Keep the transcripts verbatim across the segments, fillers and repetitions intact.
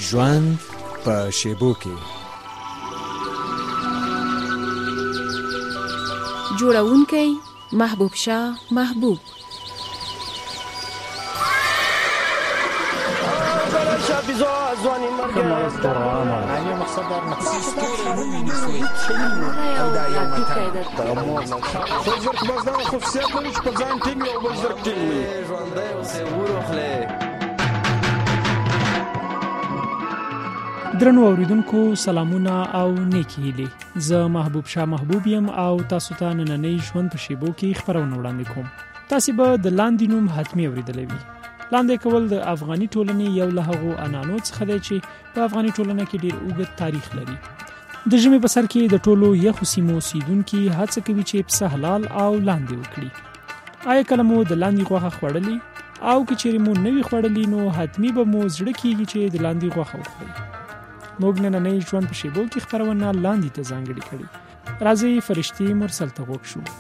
ژوند په شیبو کې. جوړونکی محبوب شاه محبوب. درنو اوریدونکو سلامونه او نیکی هیلې. زه محبوب شاه محبوب یم او تاسو ته نننۍ ژوند په شیبو کې خبرونه وړاندې کوم. تاسو به د لاندې نوم حتمی اوریدلی وي. لاندې کول د افغاني ټولنې یو له هغو عنعنو څخه دی چې په افغاني ټولنه کې ډېر اوږد تاریخ لري. د ژمي په سر کې د ټولو یخو سیمو اوسیدونکي هڅه کوي چې پسه حلال او لاندې وکړي. آیا کله مو د لاندې غوښه خوړلې؟ او که چیرې مو نه وي خوړلې نو حتمی به مو زړه کېږي چې د لاندې غوښه وخورئ. موږ نننۍ ژوند په شیبو کې خپرونه لاندې ته ځانګړې کړې. راځئ فرشتي مرسل ته غوږ شو.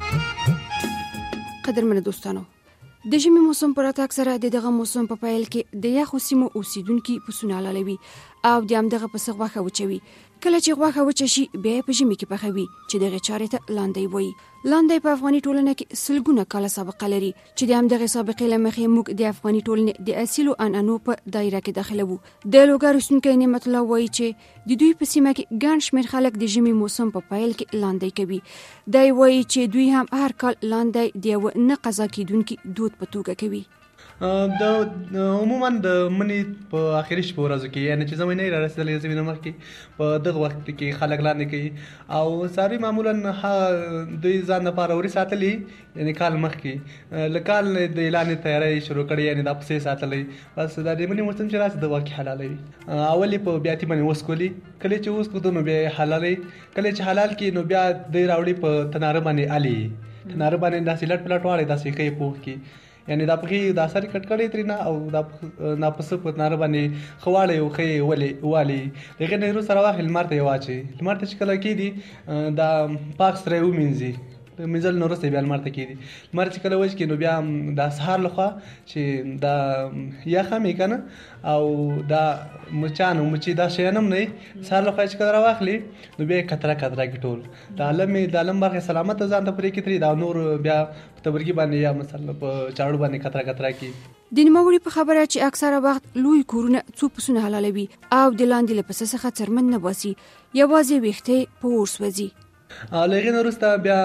قدرمنو دوستانو، د ژمي موسم پر راتګ سره د دغه موسم په پیل کې د یخو سیمو اوسیدونکي پسونه حلالوي او د همدغه پسه غوښه وچوي. کله چې غوښه وچه شي بیا یې په ژمي کې پخوي چې دغه چارې ته لاندی وایي. لاندی په افغاني ټولنه کې سلګونه کاله سابقه لري چې د همدغه سابقې له مخې موږ د افغاني ټولنې د اصیلو عنعنو په دایره کې داخله وو. د لوګر اوسیدونکی نعمت الله وایي چې د دوی په سیمه کې ګڼ شمېر خلک د ژمي موسم په پیل کې لاندی کوي. دی وایي چې دوی هم هر کال لاندی د یو نه قضا کیدونکي دود په توګه کوي. د عموما د منی په اخري شپو ورځو کې یعنی چې زمینه را رسیدلې زمینه مخ کې په دغه وخت کې خلک لاندې کوي او ساري معمولا دوی ځان لپاره وري ساتلي یعنی کال مخ کې لکال د اعلان تیاری شروع کړي یعنی د پسې ساتلې بس د دې منی موسم چې راځي د واقع حلالوي. اولی په بیاتی باندې وسکولي کله چې اوس کو نو به حلالي کله چې حلال کې نو بیا د راوړي په تناره باندې علي تناره باندې داسې لټ پلټ واړي داسې کوي پوه کې یعنی دا پخې دا ساري کټ کړي ترې نه او دا ناپسه په تناره باندې خواړې او خې ولې والي دغه نه رو سره واخل مرته واچي مرته چې کله کې دي دا پاک سره ومنځي منځل نورسته بیا مرته کې دي مرته چې کله وځي کې نو بیا دا سهار لخوا چې دا یا خامې کنه او دا مچانو مچي دا شینم نه سهار لخوا چې کله واخلي نو بیا کتره کتره کې ټول د عالم د عالم برخه سلامت ځان ته پرې کې ترې دا نور بیا تبرګي باندې یا مثلا په چاړو باندې کتره کتره کې. د نوموړي په خبره چې اکثره وخت لوی کورونه څو پسونه حلالوي او د لاندې له پسه څخه څرمن نه باسي یوازې ویښته په اور سوځي. لغې نه وروسته بیا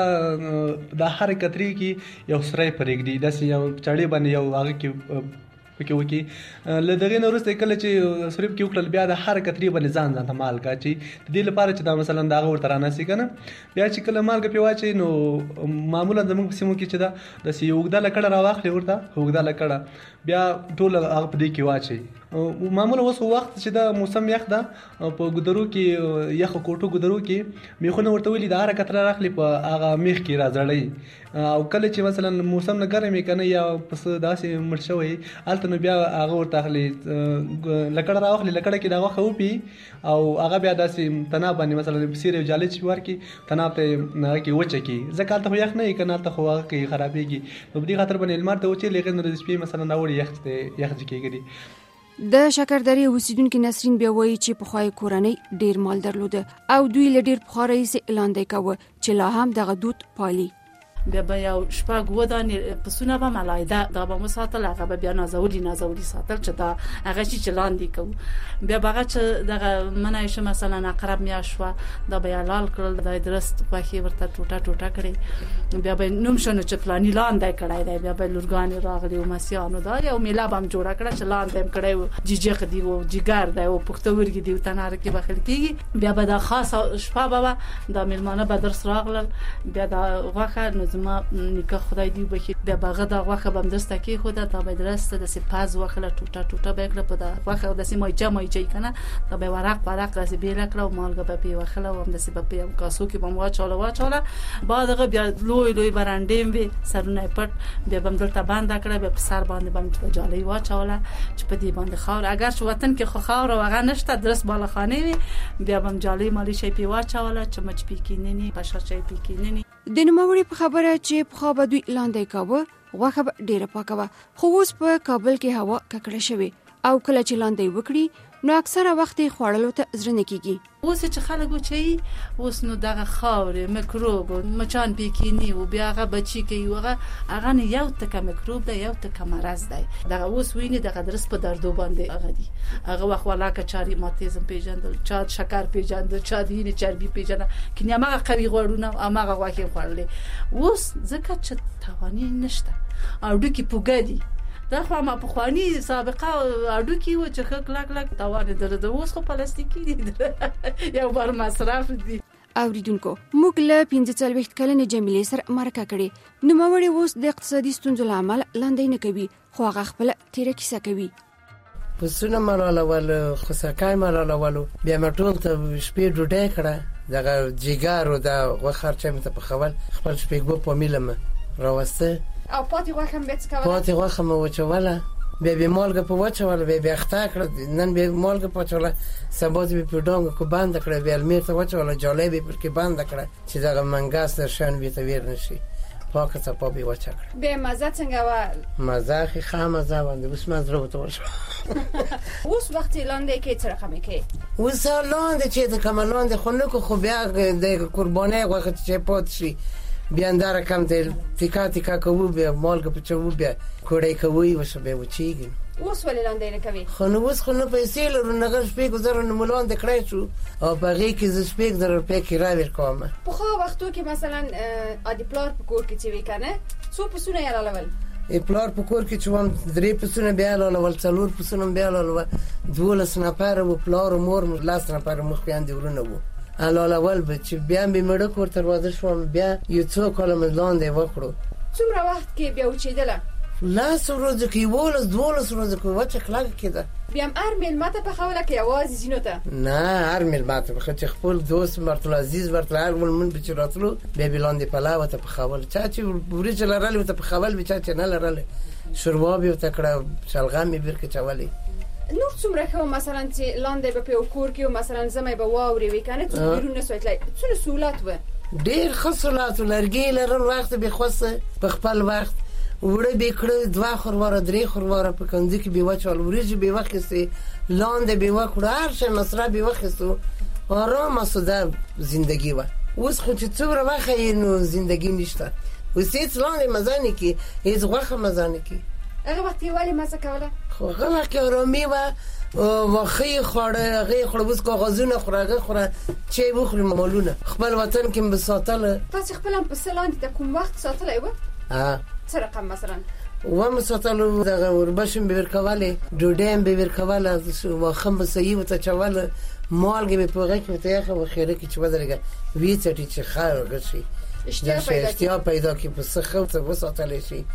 د هر کترې کې یو سری پرېږدي داسې یو چاړې باندې یو هغه کې پکې وکي له دغې نه وروسته کله چې سریب کې وکړل بیا د هر کترې باندې ځان ځان ته مالګه چې د دې لپاره چې دا مثلا دا ورته راناسي کنه بیا چې کله مالګه پې واچي نو معمولا زموږ په سیمو کې چې دا داسې یو اوږده لکړه راواخلي ورته اوږده لکړه بیا ټول هغه په دې کې واچي. معمولا اوس وخت چې دا موسم یخ ده په ګودرو کې یخ کوټو ګودرو کې میخونه ورته ویلي د هر کتره راخلي په هغه میخ کې راځړی او کله چې مثلا موسم نه ګرمې کنه یا پس داسې مړ شوی الته نو بیا هغه ورته اخلي لکړه راوخلي لکړه کې دا غوښه وپي او هغه بیا داسې تناب باندې مثلا سیره جالې چې ورکی تناب ته هغه کې وچه کې ځکه الته یخ نه کنه الته خو هغه کې خرابېږي نو په دې خاطر باندې المار ته وچې لګن د سپي مثلا راوړي یخ ته یخ کېږي. د شکردرې اوسیدونکي نسرین بیا وایي چې پخوای کورنۍ ډیر مال درلوده او دوی له ډیر پخوا راهیسې لاندی کوه چې لا هم دغه دود پالي. بیا به یو شپږ ودانې پسونه به ملایده دا به مو ساتل هغه به بیا نازولي نازولي ساتل چې دا هغه چې لاندې کوو بیا به هغه چې دغه منای شه مثلا اقرب میاشت شوه دا به حلال کړل د درست غوښې ورته ټوټه ټوټه کړي بیا به نوم شنو چې فلاني لاندی کړی دی بیا به لورګانې راغلي او مسیانو دا یو میله به هم جوړه کړه چې لاندی هم کړی و جیجیق دی و جګر دی او پښتورګي دی او تناره کې بخل کېږي بیا به دا خاصه شپه به دا میلمانه به درس راغلل بیا دا غوښه زما نیکه خدای دی بخیر بیا باغه دا غوښه بم درسته کې خو دا به درسته د سپاز وخله ټوټه ټوټه به کړ په دا غوښه د سیمه جمع چي کنه دا به ورق ورق داسې بیل کړ او مالګه به په وخله و هم د سپه په کاسو کې بم واچاله واچاله بعدغه بیا لوی لوی برانډیم وي سرونه پټ بیا بم دلته باندې کړ به په سر باندې بم جالي واچاله چې په دې باندې خاور اگر چې وطن کې خو خاور وغه نشته درس بالخانه وي بیا بم جالي مالی شي په واچاله چې مچ پکیننی بشر شي پکیننی. د نوموړي په خبره چې په خو به دوی لاندې کاوه غوښه ډیره پاکه وه خو اوس په کابل کې هوا ککړه شوې او کله چې لاندې وکړي نو اکثره وخت خوړلو ته زړه نه کیږي. اوس چې خلک وچی اوس نو دغه خاورې میکروب مچان پکینی او بیا هغه بچی کوي هغه هغه نه یو تک میکروب ده یو تک مرض ده. دغه اوس ویني دغه درس په دردو باندې هغه دي هغه وخت ولاکه چاري ماتیزم پیژندل چا شکر پیژندل چا دینه چربي پیژندل کینه ما قوي غوړونه امغه واکه خورلې اوس ځکه چې توانی نشته او ډکی پوګدي دا خو ما په خواني سابقه اډو کې و چې خلک لک لک توان درته اوس خو پلاستیکي دي یو بار مصرف دي. اوریدونکو موږ له پنځه څلوېښت کلنې جمیلې سره مرکه کړې. نو موري اوس د اقتصادي ستونزو لامل لاندې نه کوي خو هغه خپل تیره کیسه کوي. پسونه ملاله ول خسکای ملاله ولو بیا مټول ته شپې ډوډۍ کړه دغه جګارو دا وخرچه مته په خول خپل شپې په میلمه راوسته او پاتې غوښه هم بیت کوله پاتې غوښه مو وچوله بیا به مالګه په وچوله بیا بیا اخته کړ نن به مالګه پچوله سبا به په ډنګ کو باندې کړ بیا المیر ته وچوله جالبه پر کې باندې کړ چې دا منګاس درشن به ته ویر نشي پاکه ته په بي وچا کړ به مزه څنګه و مزه خې خامزه باندې اوس ما زړه وته وش اوس وخت لاندې کې څه رقم کې اوس لاندې چې د کملاندې خو نو خو بیا د قربانې غوښه چې پات شي بیا انداره کم ته تیکا تیکا کوو بیا مالګه پچو بیا کوړې کوي وسه به وچیږي. اوس ولې لاندې نه کوي خو نو اوس خو نه پیسې لرو نه غږ شپې گذر نه مولان د کړای شو او په هغه کې ز شپې در په کې راویر کوم په خو وختو کې مثلا ادي پلار په کور کې چې وکنه څو پسونه یې لالول ای پلار په کور کې چې وم درې پسونه بیا لالول څلور پسونه بیا لالول دولس نفر او پلار او مور لاس نفر مخ یې اندورونه وو الاله ول به چې بیا به مړ کور تر واده شوم بیا یو څو کلمه لاندې وکړو. څومره وخت کې بیا وچیدله لاس ورځ کې ولس دولس ورځ کې وچه کلاګ کېده بیا ارمیل ماته په خوله کې आवाज زینو ته نه ارمیل ماته په چې خپل دوست مرتل عزیز ورته ارمل من به چراتلو بیا بلاندې پلاو ته په خوله چا چې ورې چلرل ته په خوله به چا چې نه لرل شوروا به تکړه شلغم به ورکه چولې نور څومره خو مثلا چې لاندې به په کور کې مثلا زمې به واوري وکنه څو بیرون نسوتلای څو سہولت و ډیر خصلات لرګي لرل وخت به خوسه په خپل وخت وړه به کړه دوا خورواره درې خورواره په کندې کې به وچول ورېږي به وخت سي لاندې به وکړه هر څه مصرف به وخت آرام سوده زندگی و اوس خو چې څومره وخت نو زندگی نشته اوس هیڅ لاندې مزانه کې هیڅ غوخه مزانه کې هغه وخت یې ولی مزه کوله خو هغه وخت آرامي و واخی خوړه هغه خړ بس کاغذونه خورغه خوره چې بخوري مالونه خپل وطن کې بساتله تاسو خپل هم په سلاند ته کوم وخت ساتلای و ها څه رقم مثلا و مساتلو دغه وربشم به ورکواله ډوډیم به ورکواله واخم به صحیح وته چواله مالګه به پوغه کې ته یې خو خیره کې چې ودرګه وی څټي چې خار غشي اشتیا پیدا کې په سخه ته وساتل شي.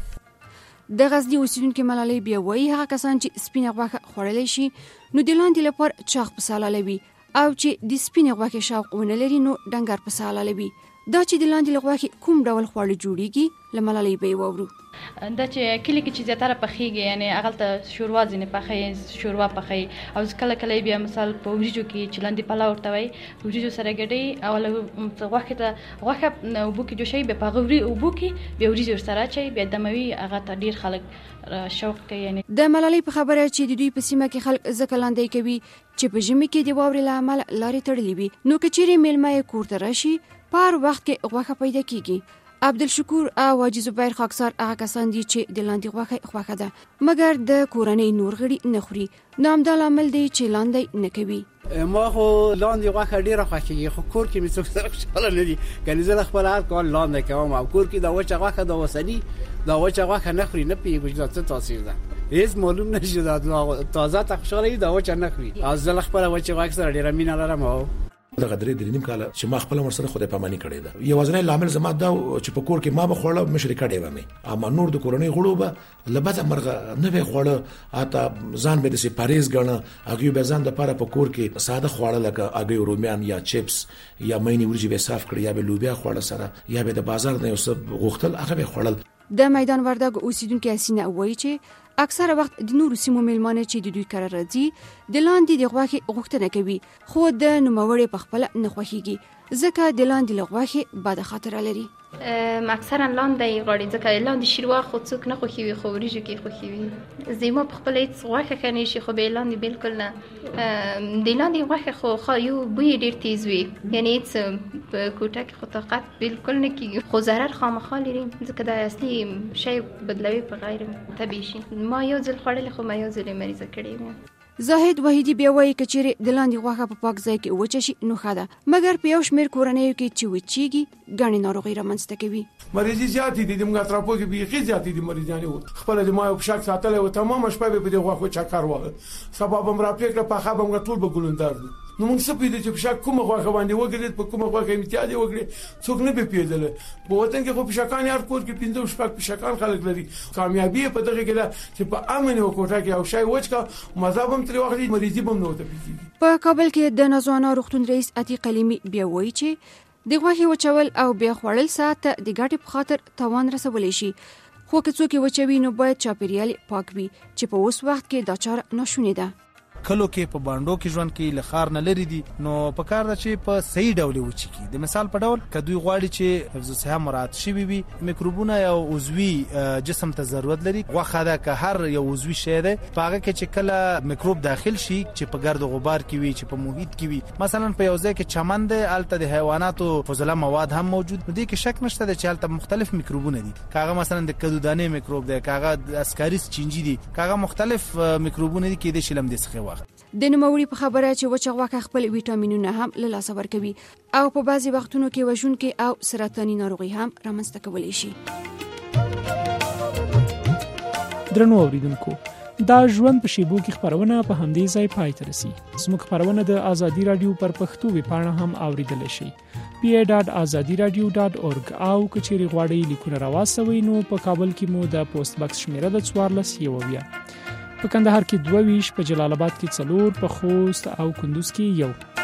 د غزنی اوسیدونکو ملالۍ بیا وایي هغه کسان چې سپینه غوښه خوړلی شي نو د لاندې لپاره چاغ په سالالوي او چې د سپینه غوښې شوق ونه لري نو ډنګر په سالالوي. دا چې د لاندې غوښې کوم ډول خواړه جوړیږي له ملالۍ به وورو. دا چې کلی کې چې زیاتره پخېږي یعنی هغه ته شوروا ځینې پخې شوروا پخې او کله کله بیا مثال په وریجو کې چې لاندې پلاو ورته وایي وریجو سره ګډوي او غوښې ته غوښه اوبو کې جوشوي بیا په هغه اوبو کې بیا وریجې ورسره اچوي بیا دموي هغه ته ډېر خلک شوق کوي. یعنی د ملالۍ په خبره چې د دوی په سیمه کې خلک ځکه لاندې کوي چې په ژمي کې د واورې له امله لارې تړلې وي نو که چیرې میلمه یې کور ته راشي په هر وخت کې غوښه پیدا کیږي. عبدالشکور او حاجی زبیر خاکسار هغه کسان دي چې د لاندې غوښه خوښه ده مګر د کورنۍ نور غړي نه خوري. نو همدا لامل دی چې لاندې نه کوي. ما خو لاندې غوښه ډیره خوښیږي خو کور کې مې څوک سره خوشاله نه دي کني زه خپل هر کال لاندې کوم او کور کې دا وچه غوښه دا وسني دا وچه غوښه نه خوري نه پیږي چې څه تاثیر ده هیڅ معلوم نشي دا تازه ته خوشاله دا وچه نه خوري از زه خپل وچه غوښه سره ډیره مینه لرم او دغه درې درې نیم کال چې ما خپل ورسره خدای پاماني کړې ده یو ځنه لامل زما دا چې په کور کې ما به خوړل مشري کړې و مې اما نور د کورنۍ غړو به لبد مرغه نه به خوړل اته ځان به د سي پاریز غنه هغه به ځان د پاره په کور کې ساده خوړل لکه هغه روميان یا چپس یا مېنی ورجی به صاف کړی یا به لوبیا خوړل سره یا به د بازار نه اوس غوښتل هغه به خوړل. د میدان وردګ اوسیدونکو اسینه وایي چې اکثره وخت د نورو سیمو میلمانه چې د دوی کار راځي د لاندې د غوښې غوښتنه کوي خو د نوموړې په خپل نه خوښيږي ځکه د لاندې غوښې بد خاطر لري. اکثرا لاندې غواړي ځکه لاندې شیروا خو څوک نه خوښوي خو وریجو کې خوښوي زما په خپل هیڅ غوښه کني شي خو به لاندې بالکل نه د لاندې غوښه خو یو بوی ډیر تیز وي یعنی هیڅ په کوټه کې خو طاقت بالکل نه کیږي خو ضرر خامخا لري ځکه دا اصلي شی بدلوي په غیر طبیعي شي ما یو ځل خوړل خو ما یو ځل مریضه کړې وم زاهد وحیدی بیا وایي کچېرې د لاندې غوښه په پاک ځای کې وچه شي نو ښه ده مګر په یو شمېر کورنیو کې چې وچېږي ګڼې ناروغۍ رامنځته کوي مریضي زیاتې دي د موږ اطرافو کې بیخي زیاتې دي مریضانې خپله د ما یو پشک ساتلی و تمامه شپه به په دې غوښو چکر واغه سبا به م راپرېږده پخه به م ټول به ګلندار دي نو موږ څه پوهېدو چې پشک کومه غوښه باندې وګرځېد په کومه غوښه امتیاز یې وکړې څوک نه به پوهېدلی په وطن کې خو پشکان هر کور کې پنځه شپږ پشکان خلک لري کامیابي یې په دغه کې ده چې په امن یوه کوټه کې یو شی وچ کړه مزه به م ترې واخلي مریضي به م نه ورته پېښېږي په کابل کې د نازوانا روغتون رئیس عتیق علیمي بیا وایي چې د غوښې وچول او بیا خوړل ساعت ته د ګټې په خاطر تاوان رسولی شي خو که څوک یې وچوي نو باید چاپیریال پاک وي چې په اوس وخت کې دا چاره ناشونې ده کلو کې په باندو کې ژوند کې لخر نه لري دي نو په کار ده چې په صحیح ډول وچی کی د مثال په ډول کدوې غواړي چې حفظ الصحه مراعات شي وي میکروبونه یو عضوي جسم ته ضرورت لري غوښه ده که هر یو عضوي شی ده پاغه کې چې کله میکروب داخل شي چې په ګرد غبار کې وي چې په محیط کې وي مثلا په یو ځای کې چمن ده الته د حیواناتو فضله مواد هم موجود دي کې شک نشته چې الته مختلف میکروبونه دي کاغه مثلا د کدودانه میکروب ده کاغه اسکاریس چینجی دي کاغه مختلف میکروبونه دي کې د شلم د څخه د نوموړي په خبره چې وچه غوښه خپل ویټامینونه هم له لاسه ورکوي او په بعضي وختونو کې وژونکې او سرطاني ناروغي هم رامنځته کولی شي درنو اوریدونکو دا ژوند په شیبو کې خبرونه په همدې ځای پای ته رسي زموږ خبرونه د ازادي رادیو پر پښتو ویبپاڼه هم اوریدلی شئ پی ای ډاټ ازادي رادیو ډاټ اورګ او کچېرې غواړئ لیکونه راواستوئ نو په کابل کې مو د پوسټ بکس شمیره د څوارلس یوویه په کندهار کې دوه ویش په جلال آباد کې څلور په خوست او کندوز کې یو